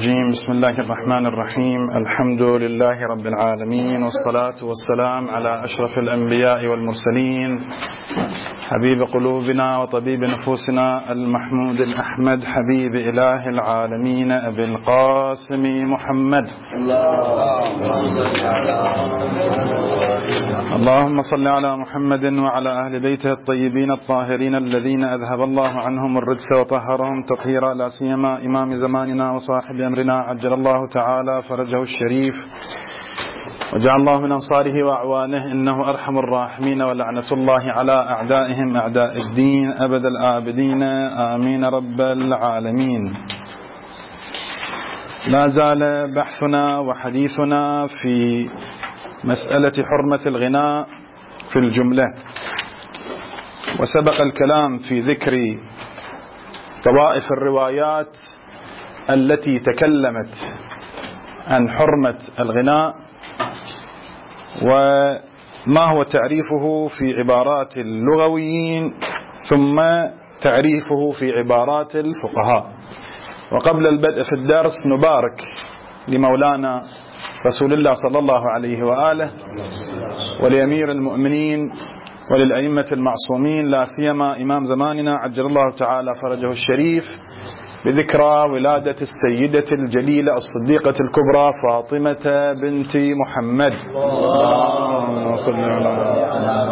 الرجيم. بسم الله الرحمن الرحيم. الحمد لله رب العالمين، والصلاة والسلام على أشرف الأنبياء والمرسلين، حبيب قلوبنا وطبيب نفوسنا المحمود الأحمد، حبيب إله العالمين أبي القاسم محمد. اللهم صل على محمد وعلى أهل بيته الطيبين الطاهرين الذين أذهب الله عنهم الرجس وطهرهم تطهيرا، لا سيما إمام زماننا وصاحب أمرنا عجل الله تعالى فرجه الشريف وجعل الله من أنصاره وأعوانه، إنه أرحم الراحمين، ولعنة الله على أعدائهم أعداء الدين أبد الآبدين، آمين رب العالمين. لا زال بحثنا وحديثنا في مسألة حرمة الغناء في الجملة، وسبق الكلام في ذكر طوائف الروايات التي تكلمت عن حرمة الغناء وما هو تعريفه في عبارات اللغويين، ثم تعريفه في عبارات الفقهاء. وقبل البدء في الدرس نبارك لمولانا رسول الله صلى الله عليه وآله، ولأمير المؤمنين، وللأئمة المعصومين، لا سيما إمام زماننا عجل الله تعالى فرجه الشريف، بذكرى ولادة السيدة الجليلة الصديقة الكبرى فاطمة بنت محمد. اللهم صل على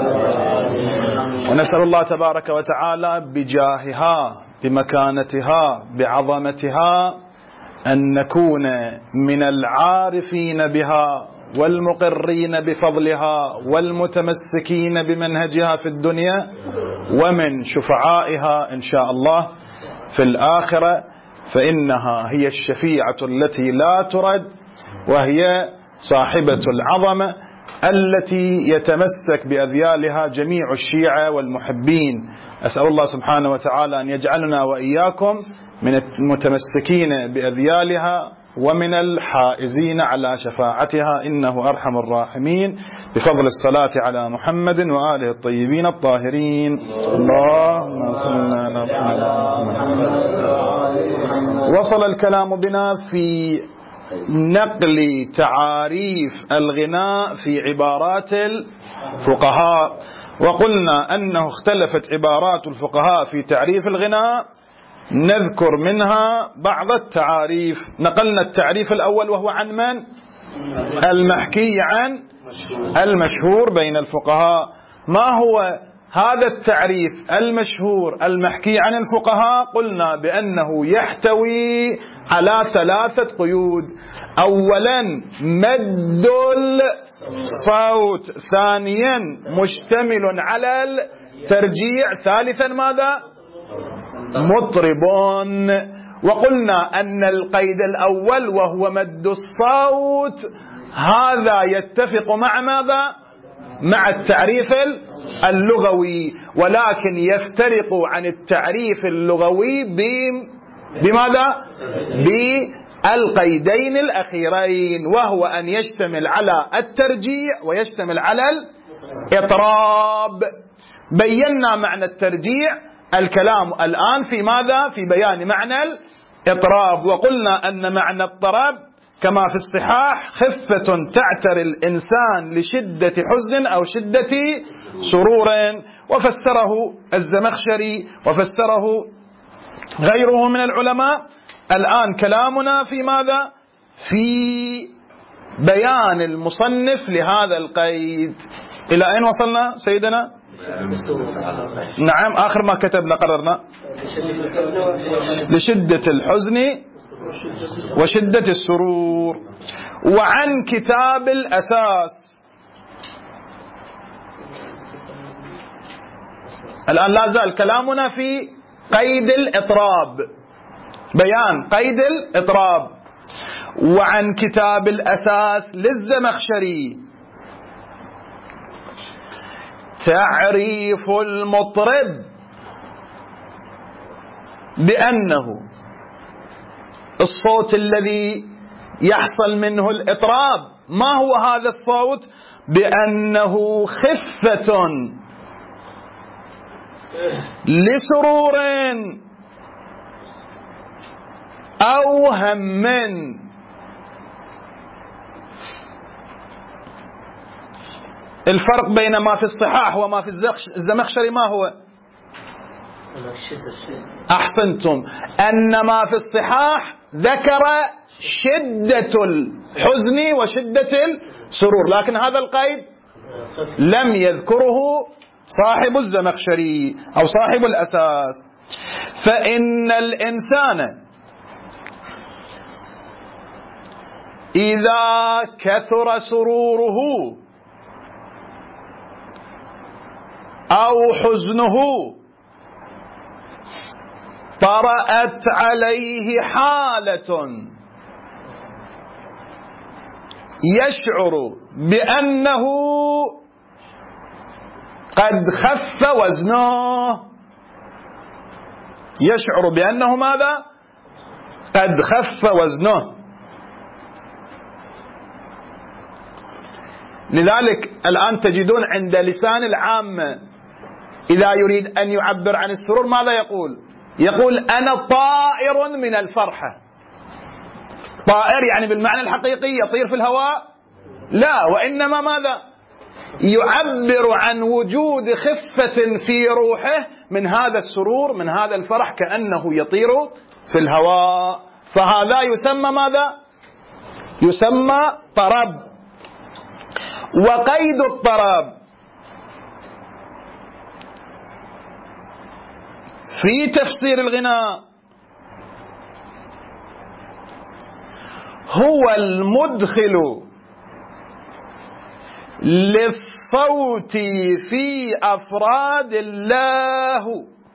ونسأل الله تبارك وتعالى بجاهها، بمكانتها، بعظمتها، أن نكون من العارفين بها والمقرين بفضلها والمتمسكين بمنهجها في الدنيا، ومن شفعائها إن شاء الله في الآخرة، فإنها هي الشفيعة التي لا ترد، وهي صاحبة العظمة التي يتمسك بأذيالها جميع الشيعة والمحبين. أسأل الله سبحانه وتعالى أن يجعلنا وإياكم من المتمسكين بأذيالها ومن الحائزين على شفاعتها، إنه أرحم الراحمين، بفضل الصلاة على محمد وآله الطيبين الطاهرين. اللهم صل على محمد. وصل الكلام بنا في نقل تعاريف الغناء في عبارات الفقهاء، وقلنا أنه اختلفت عبارات الفقهاء في تعريف الغناء. نذكر منها بعض التعاريف. نقلنا التعريف الأول وهو عن من؟ المحكي عن المشهور بين الفقهاء. ما هو هذا التعريف المشهور المحكي عن الفقهاء؟ قلنا بأنه يحتوي على 3 قيود. أولا مد الصوت، ثانيا مشتمل على الترجيع، ثالثا ماذا؟ مطرب. وقلنا أن القيد الأول وهو مد الصوت هذا يتفق مع ماذا؟ مع التعريف اللغوي، ولكن يفترق عن التعريف اللغوي بماذا؟ بالقيدين الأخيرين، وهو أن يشتمل على الترجيع ويشتمل على الإطراب. بينا معنى الترجيع، الكلام الآن في ماذا؟ في بيان معنى الإطراب. وقلنا أن معنى الطرب كما في الصحاح خفة تعتري الإنسان لشدة حزن أو شدة سرور، وفسره الزمخشري وفسره غيره من العلماء. الآن كلامنا في ماذا؟ في بيان المصنف لهذا القيد. إلى أين وصلنا سيدنا؟ نعم، آخر ما كتبنا قررنا لشدة الحزن وشدة السرور. وعن كتاب الأساس. الآن لا زال كلامنا في قيد الإطراب، بيان قيد الإطراب. وعن كتاب الأساس للزمخشري تعريف المطرب بأنه الصوت الذي يحصل منه الإطراب. ما هو هذا الصوت؟ بأنه خفة لسرور أو هم. الفرق بين ما في الصحاح وما في الزمخشري ما هو؟ أحسنتم، أن ما في الصحاح ذكر شدة الحزن وشدة السرور، لكن هذا القيد لم يذكره صاحب الزمخشري أو صاحب الأساس. فإن الإنسان إذا كثر سروره أو حزنه طرأت عليه حالة يشعر بأنه قد خف وزنه، يشعر بأنه ماذا؟ قد خف وزنه. لذلك الآن تجدون عند لسان العامة إذا يريد أن يعبر عن السرور ماذا يقول؟ يقول أنا طائر من الفرحة. طائر يعني بالمعنى الحقيقي يطير في الهواء؟ لا، وإنما ماذا؟ يعبر عن وجود خفة في روحه من هذا السرور، من هذا الفرح، كأنه يطير في الهواء. فهذا يسمى ماذا؟ يسمى طرب. وقيد الطرب في تفسير الغناء هو المدخل للصوت في أفراد الله،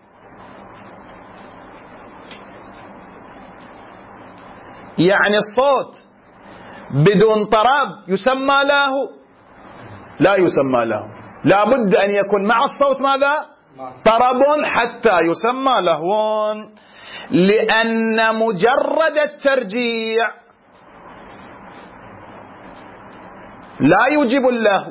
يعني الصوت بدون طرب يسمى له؟ لا يسمى له، لا بد أن يكون مع الصوت ماذا؟ طرب حتى يسمى لهو، لأن مجرد الترجيع لا يوجب اللهو.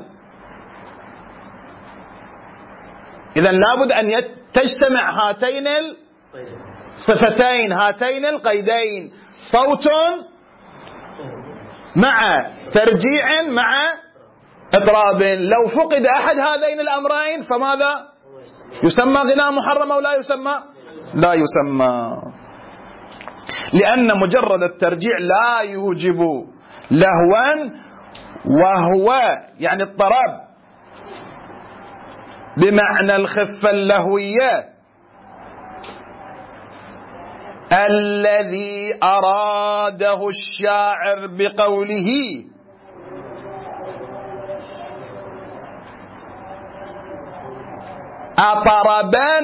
إذن لابد أن تجتمع هاتين الصفتين، هاتين القيدين، صوت مع ترجيع مع إطراب. لو فقد أحد هذين الأمرين فماذا؟ يسمى غناء محرم أو لا يسمى؟ لا يسمى، لأن مجرد الترجيع لا يوجب لهوا، وهو يعني الطرب بمعنى الخفة اللهوية الذي أراده الشاعر بقوله أطربا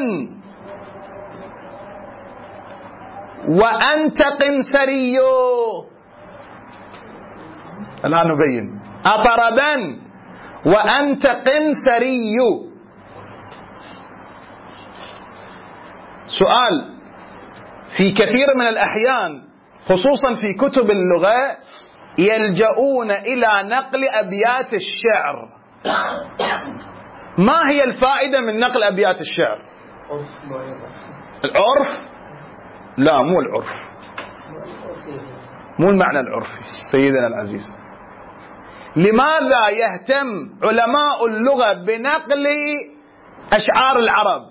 وأنت قنسري. الآن نبين أطربا وأنت قنسري. سؤال: في كثير من الأحيان خصوصا في كتب اللغة يلجؤون إلى نقل أبيات الشعر. ما هي الفائدة من نقل أبيات الشعر؟ العرف؟ لا، مو العرف، مو المعنى العرفي سيدنا العزيز. لماذا يهتم علماء اللغة بنقل أشعار العرب؟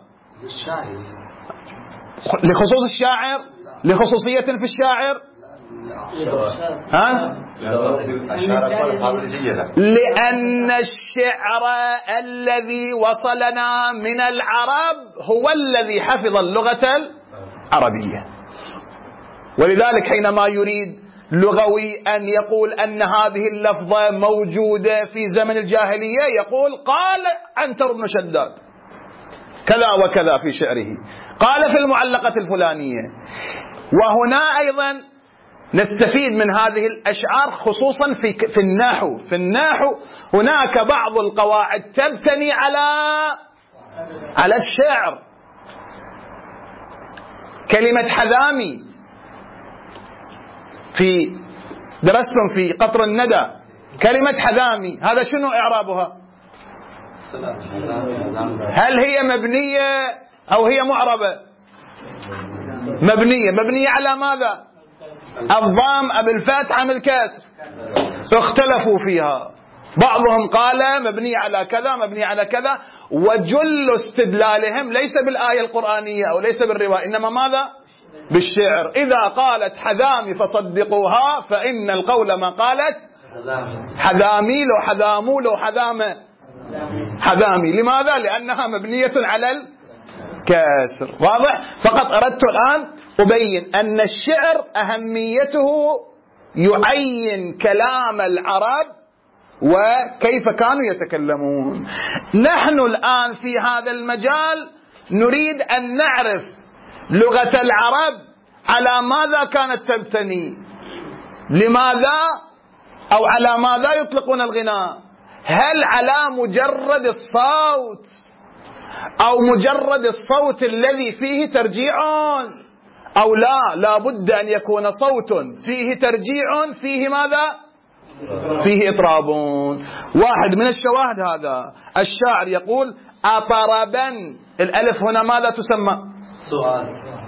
لخصوص الشاعر؟ لخصوصية في الشاعر؟ ها؟ لأن الشعر الذي وصلنا من العرب هو الذي حفظ اللغة العربية. ولذلك حينما يريد لغوي أن يقول أن هذه اللفظة موجودة في زمن الجاهلية يقول قال عنتر بن شداد كذا وكذا في شعره، قال في المعلقة الفلانية. وهنا أيضا نستفيد من هذه الأشعار خصوصا في النحو. في النحو هناك بعض القواعد تبتني على الشعر. كلمة حذامي درستم في قطر الندى، كلمة حذامي هذا شنو إعرابها؟ هل هي مبنية أو هي معربة؟ مبنية. مبنية على ماذا؟ الضم أم الفتح أم الكسر؟ اختلفوا فيها. بعضهم قال مبني على كذا مبني على كذا، وجل استدلالهم ليس بالآية القرآنية أو ليس بالرواية، إنما ماذا؟ بالشعر. إذا قالت حذامي فصدقوها فإن القول ما قالت حذامي، لو حذامو لو حذامة حذامي. لماذا؟ لأنها مبنية على الكسر. واضح؟ فقط أردت الآن أبين أن الشعر أهميته يعين كلام العرب وكيف كانوا يتكلمون. نحن الآن في هذا المجال نريد أن نعرف لغة العرب على ماذا كانت تبتني، لماذا أو على ماذا يطلقون الغناء. هل على مجرد الصوت أو مجرد الصوت الذي فيه ترجيع، أو لا بد أن يكون صوت فيه ترجيع فيه ماذا؟ فيه إطراب. واحد من الشواهد هذا الشاعر يقول أطربا، الألف هنا ماذا تسمى؟ سؤال.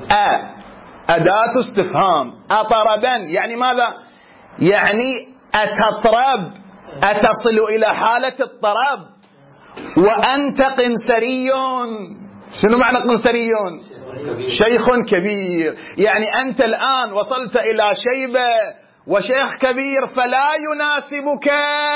أداة استفهام. أطربا يعني ماذا؟ يعني أتطرب، أتصل إلى حالة الطرب. وأنت قنسري، شنو معنى قنسري؟ شيخ كبير، يعني أنت الآن وصلت إلى شيبة وشيخ كبير، فلا يناسبك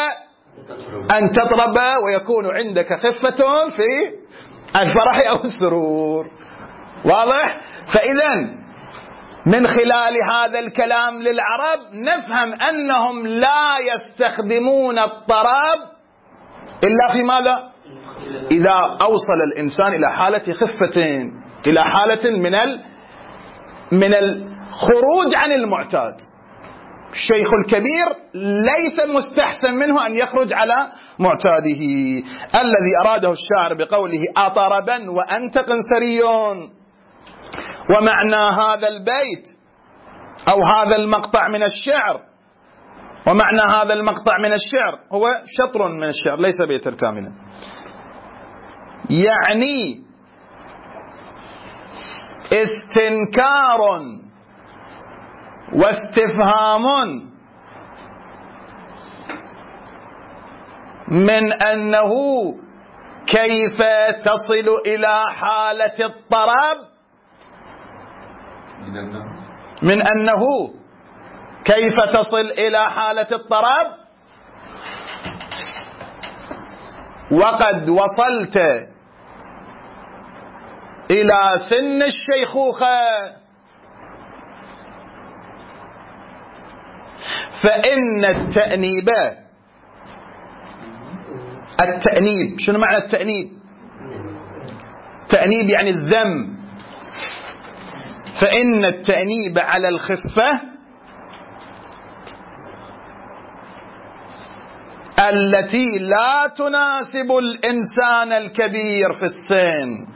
أن تطرب ويكون عندك خفة في الفرح أو السرور. واضح؟ فإذا من خلال هذا الكلام للعرب نفهم أنهم لا يستخدمون الطرب إلا في ماذا؟ إذا أوصل الإنسان إلى حالة خفتين، إلى حالة من الخروج عن المعتاد. الشيخ الكبير ليس مستحسن منه أن يخرج على معتاده. الذي أراده الشاعر بقوله أطربا وأنت قنسري، ومعنى هذا البيت أو هذا المقطع من الشعر، ومعنى هذا المقطع من الشعر هو شطر من الشعر ليس بيتا كاملا، يعني استنكار واستفهام من أنه كيف تصل إلى حالة الطرب، من أنه كيف تصل إلى حالة الطرب وقد وصلت إلى سن الشيخوخة، فإن التأنيب، التأنيب شنو معنى التأنيب؟ تأنيب يعني الذم. فإن التأنيب على الخفة التي لا تناسب الإنسان الكبير في السن،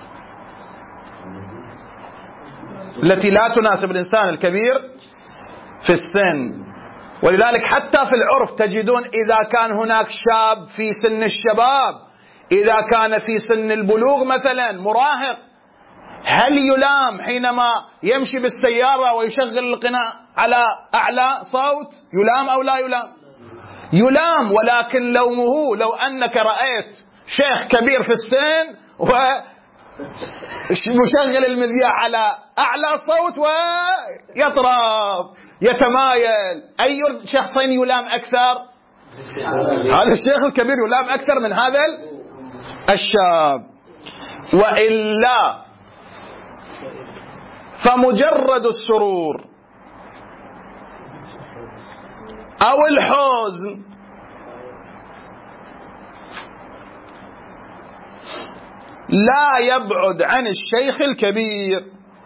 التي لا تناسب الإنسان الكبير في السن. ولذلك حتى في العرف تجدون إذا كان هناك شاب في سن الشباب، إذا كان في سن البلوغ مثلا مراهق، هل يلام حينما يمشي بالسيارة ويشغل القناع على أعلى صوت؟ يلام أو لا يلام؟ يلام. ولكن لومه لو أنك رأيت شيخ كبير في السن ومشغل المذياع على أعلى صوت ويطرب يتمايل، أي شخصين يلام أكثر؟ هذا الشيخ الكبير يلام أكثر من هذا الشاب. وإلا فمجرد السرور أو الحزن لا يبعد عن الشيخ الكبير.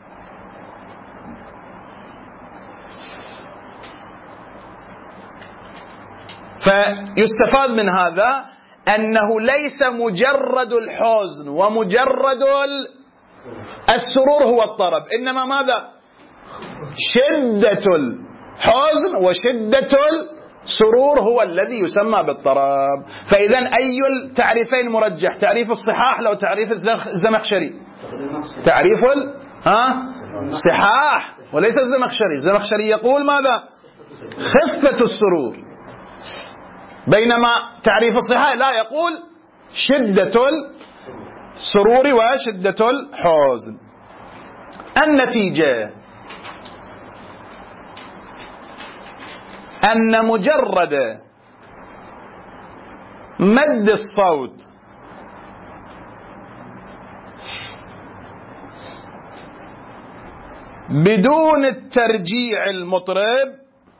فيستفاد من هذا أنه ليس مجرد الحزن ومجرد السرور هو الطرب، إنما ماذا؟ شدة الحزن وشدة السرور هو الذي يسمى بالطرب. فإذا أي التعريفين مرجح؟ تعريف الصحاح لو تعريف الزمخشري؟ تعريف الصحاح وليس الزمخشري. الزمخشري يقول ماذا؟ خفة السرور، بينما تعريف الصحة لا، يقول شدة السرور وشدة الحزن. النتيجة أن مجرد مد الصوت بدون الترجيع المطرب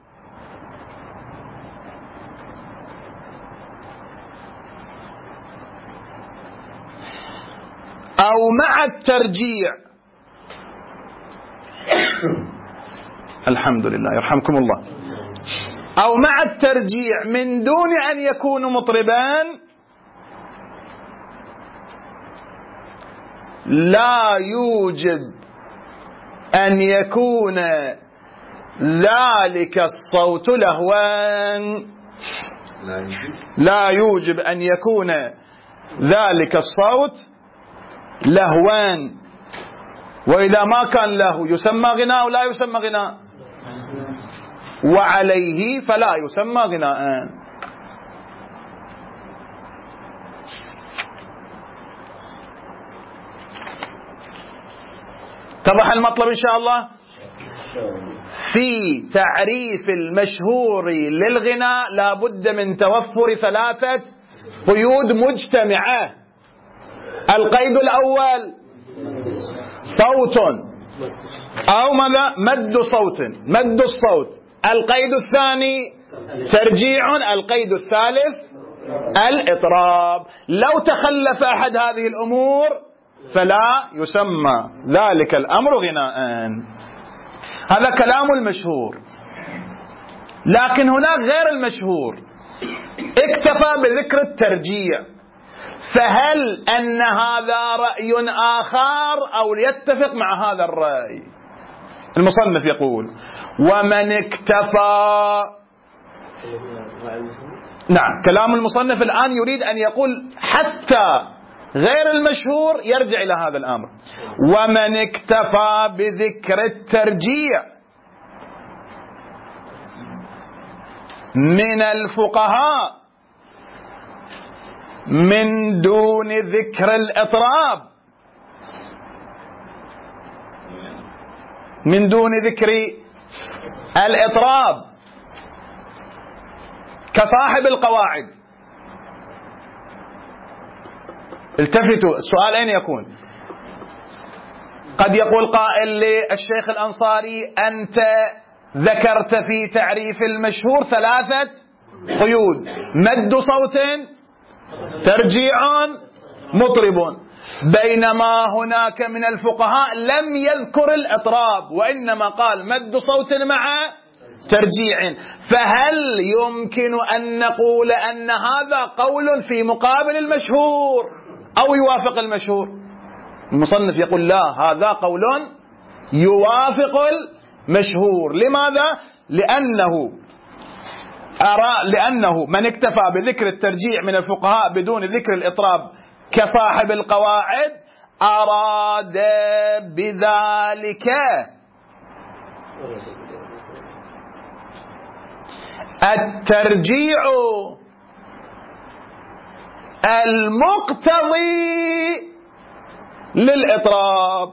أو مع الترجيع، الحمد لله يرحمكم الله، أو مع الترجيع من دون أن يكون مطربان، لا يوجب أن يكون ذلك الصوت لهوا، لا يوجب أن يكون ذلك الصوت لهوا. وإذا ما كان له يسمى غناء أو لا يسمى غناء، وعليه فلا يسمى غناء. اتضح المطلب إن شاء الله؟ في تعريف المشهور للغناء لا بد من توفر ثلاثة قيود مجتمعة. القيد الأول صوت أو ماذا؟ مد صوت، مد الصوت. القيد الثاني ترجيع. القيد الثالث الإطراب. لو تخلف أحد هذه الأمور فلا يسمى ذلك الأمر غناء. هذا كلام المشهور. لكن هناك غير المشهور اكتفى بذكر الترجيع، فهل أن هذا رأي آخر أو يتفق مع هذا الرأي؟ المصنف يقول ومن اكتفى، نعم كلام المصنف الآن يريد أن يقول حتى غير المشهور يرجع إلى هذا الأمر. ومن اكتفى بذكر الترجيع من الفقهاء من دون ذكر الإطراب، من دون ذكر الإطراب كصاحب القواعد. التفتوا، السؤال أين يكون؟ قد يقول قائل للشيخ الأنصاري أنت ذكرت في تعريف المشهور ثلاثة قيود: مد صوت، ترجيع، مطرب، بينما هناك من الفقهاء لم يذكر الإطراب وإنما قال مد صوت مع ترجيع. فهل يمكن أن نقول أن هذا قول في مقابل المشهور أو يوافق المشهور؟ المصنف يقول لا، هذا قول يوافق المشهور. لماذا؟ لأنه من اكتفى بذكر الترجيع من الفقهاء بدون ذكر الإطراب كصاحب القواعد أراد بذلك الترجيع المقتضي للإطراب.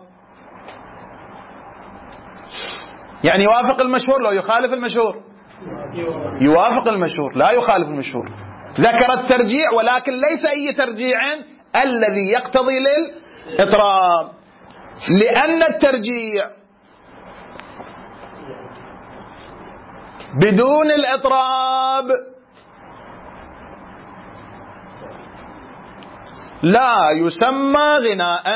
يعني يوافق المشهور لو يخالف المشهور؟ يوافق المشهور، لا يخالف المشهور. ذكر الترجيع ولكن ليس أي ترجيع الذي يقتضي للإطراب، لأن الترجيع بدون الإطراب لا يسمى غناء.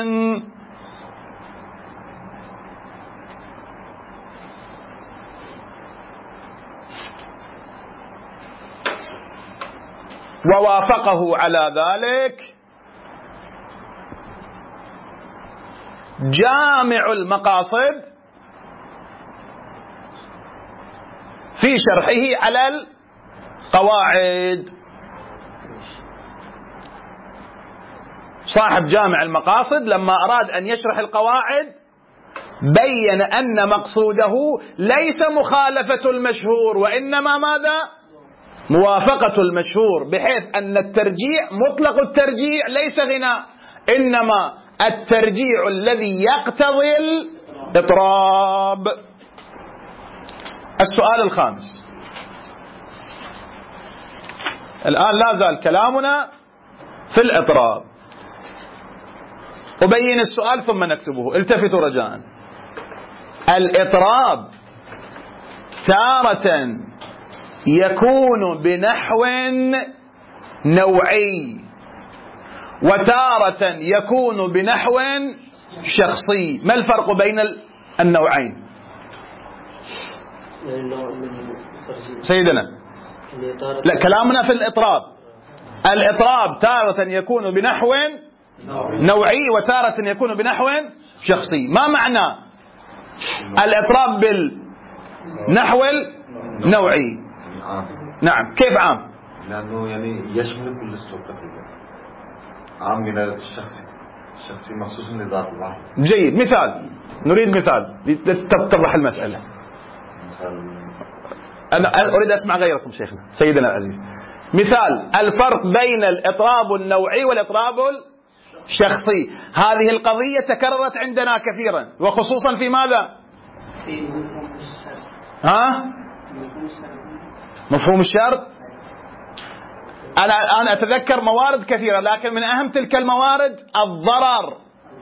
ووافقه على ذلك جامع المقاصد في شرحه على القواعد. صاحب جامع المقاصد لما أراد أن يشرح القواعد بين أن مقصوده ليس مخالفة المشهور وإنما ماذا؟ موافقة المشهور، بحيث أن الترجيع مطلق الترجيع ليس غناء، إنما الترجيع الذي يقتضي الإطراب. السؤال الخامس، الآن لا زال كلامنا في الإطراب. أبين السؤال ثم نكتبه، التفتوا رجاء. الإطراب تارة يكون بنحو نوعي وتارة يكون بنحو شخصي. ما الفرق بين النوعين سيدنا؟ لا، كلامنا في الإطراب. الإطراب تارة يكون بنحو نوعي وتارة يكون بنحو شخصي. ما معنى الإطراب بالنحو النوعي؟ نعم، كيف عام؟ لأنه يعني يشمل كل السلوك تقريبا، عام من الشخصي مخصوص لذات الله. جيد، مثال، نريد مثال لتتضح المسألة. أنا أريد أسمع غيركم شيخنا سيدنا العزيز. مثال الفرق بين الإطراب النوعي والإطراب الشخصي. هذه القضية تكررت عندنا كثيرا، وخصوصا في ماذا؟ مفهوم الشرط. أنا الآن أتذكر موارد كثيرة، لكن من أهم تلك الموارد الضرر.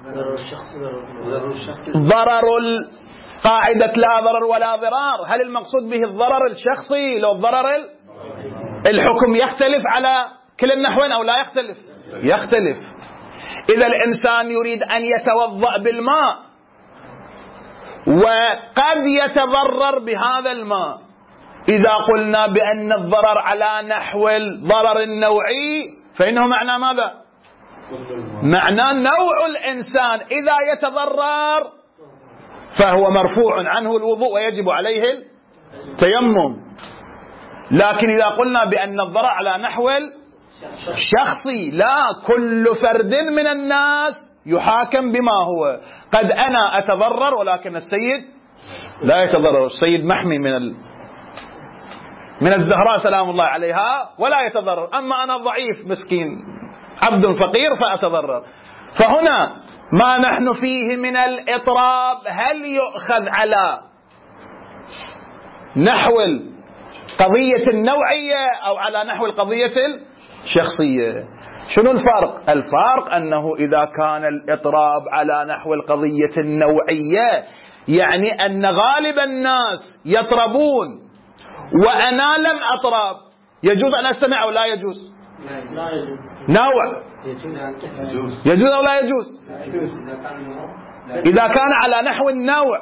ضرر قاعدة لا ضرر ولا ضرار. هل المقصود به الضرر الشخصي؟ لو الضرر الحكم يختلف على كل النحوين أو لا يختلف؟ يختلف. إذا الإنسان يريد أن يتوضأ بالماء وقد يتضرر بهذا الماء، إذا قلنا بأن الضرر على نحو الضرر النوعي فإنه معنى ماذا؟ معنى نوع الإنسان إذا يتضرر فهو مرفوع عنه الوضوء ويجب عليه التيمم. لكن إذا قلنا بأن الضرر على نحو الشخصي، لا، كل فرد من الناس يحاكم بما هو. قد أنا أتضرر ولكن السيد لا يتضرر. السيد محمي من الزهراء سلام الله عليها ولا يتضرر، أما أنا ضعيف مسكين عبد فقير فأتضرر. فهنا ما نحن فيه من الإطراب هل يؤخذ على نحو القضية النوعية أو على نحو القضية الشخصية؟ شنو الفرق؟ الفرق أنه إذا كان الإطراب على نحو القضية النوعية يعني أن غالب الناس يطربون وأنا لم أطرب، يجوز أن أستمع أو لا يجوز؟ نوع يجوز أو لا يجوز؟ إذا كان على نحو النوع.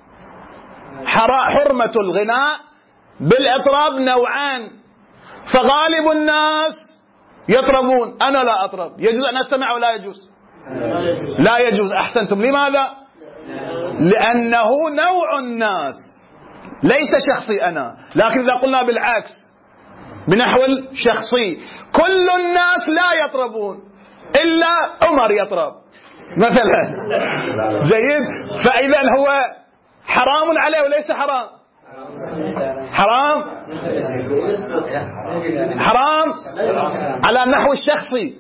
حرمة الغناء بالإطراب نوعان، فغالب الناس يطربون أنا لا أطرب، يجوز أن أستمع أو لا يجوز؟ لا يجوز. أحسنتم. لماذا؟ لأنه نوع الناس ليس شخصي أنا. لكن إذا قلنا بالعكس بنحو الشخصي، كل الناس لا يطربون إلا عمر يطرب مثلا. جيد. فإذا هو حرام عليه وليس حرام؟ حرام على النحو الشخصي.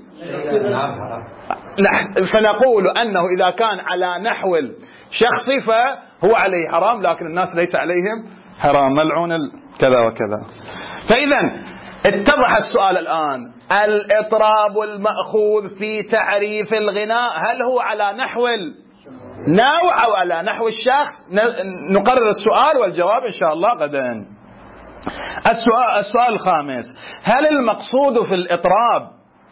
فنقول أنه إذا كان على نحو الشخصي فهو عليه حرام، لكن الناس ليس عليهم حرام، ملعون كذا وكذا. فإذا اتضح السؤال الآن. الإطراب المأخوذ في تعريف الغناء هل هو على نحو النوع أو على نحو الشخص؟ نقرر السؤال والجواب إن شاء الله غدا. السؤال الخامس، هل المقصود في الإطراب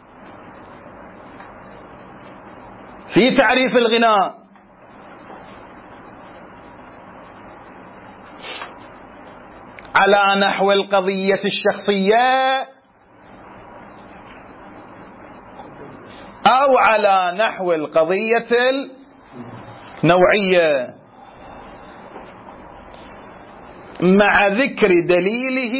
في تعريف الغناء على نحو القضية الشخصية أو على نحو القضية النوعية، مع ذكر دليله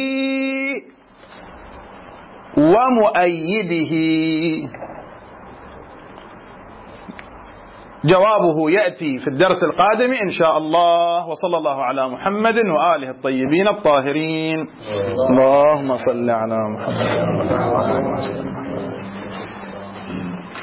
ومؤيده؟ جوابه يأتي في الدرس القادم إن شاء الله. وصلى الله على محمد وآله الطيبين الطاهرين. اللهم صل على محمد.